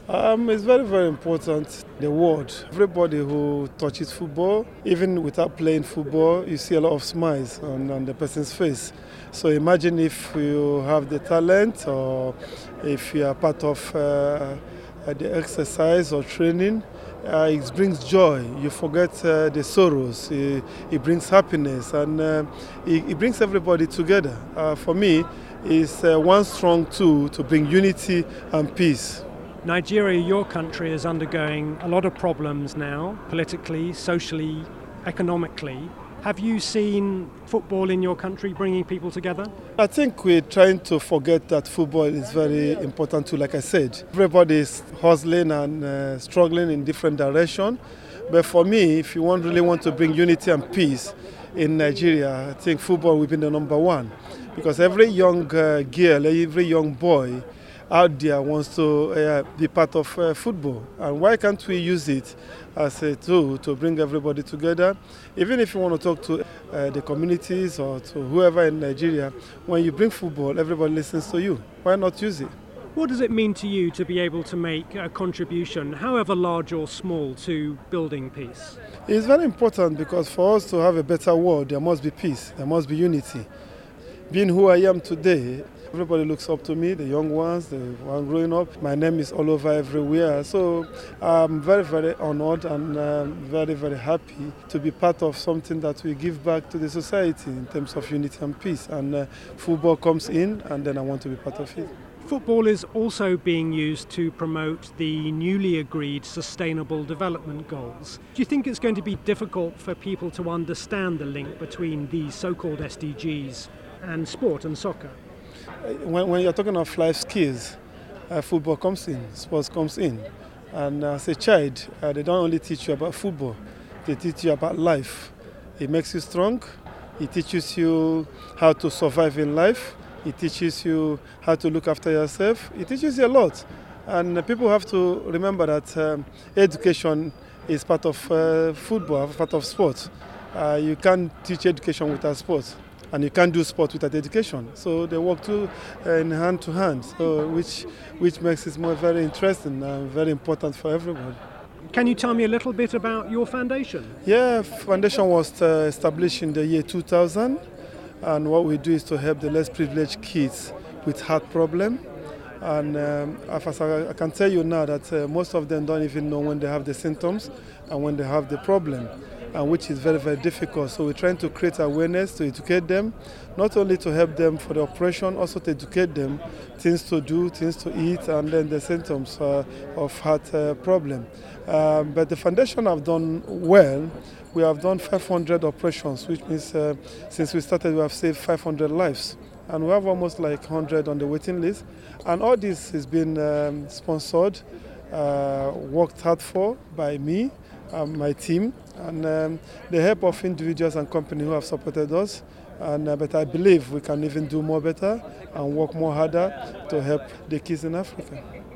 It's very, very important, the word. Everybody who touches football, even without playing football, you see a lot of smiles on the person's face. So imagine if you have the talent or if you are part of the exercise or training, it brings joy. You forget the sorrows. It brings happiness and it brings everybody together. For me, it's one strong tool to bring unity and peace. Nigeria, your country, is undergoing a lot of problems now, politically, socially, economically. Have you seen football in your country bringing people together? I think we're trying to forget that football is very important too, like I said. Everybody is hustling and struggling in different directions. But for me, if you really want to bring unity and peace in Nigeria, I think football will be the number one. Because every young girl, every young boy out there wants to be part of football. And why can't we use it as a tool to bring everybody together? Even if you want to talk to the communities or to whoever in Nigeria, when you bring football, everybody listens to you. Why not use it? What does it mean to you to be able to make a contribution, however large or small, to building peace? It's very important because for us to have a better world, there must be peace, there must be unity. Being who I am today, everybody looks up to me, the young ones, the one growing up. My name is all over everywhere. So I'm very, very honored and very, very happy to be part of something that we give back to the society in terms of unity and peace. And football comes in, and then I want to be part of it. Football is also being used to promote the newly agreed Sustainable Development Goals. Do you think it's going to be difficult for people to understand the link between these so-called SDGs and sport and soccer? When you're talking of life skills, football comes in, sports comes in. And as a child, they don't only teach you about football, they teach you about life. It makes you strong, it teaches you how to survive in life, it teaches you how to look after yourself, it teaches you a lot. And people have to remember that education is part of football, part of sport. You can't teach education without sport. And you can't do sport without education. So they work two in hand to hand, so which makes it more very interesting and very important for everybody. Can you tell me a little bit about your foundation? Yeah, foundation was established in the year 2000, and what we do is to help the less privileged kids with heart problem. And as I can tell you now that most of them don't even know when they have the symptoms and when they have the problem. And which is very, very difficult. So we're trying to create awareness to educate them, not only to help them for the operation, also to educate them things to do, things to eat, and then the symptoms of heart problem. But the foundation have done well. We have done 500 operations, which means since we started, we have saved 500 lives. And we have almost like 100 on the waiting list. And all this has been sponsored, worked hard for by me, my team, and the help of individuals and companies who have supported us. But I believe we can even do more better and work more harder to help the kids in Africa.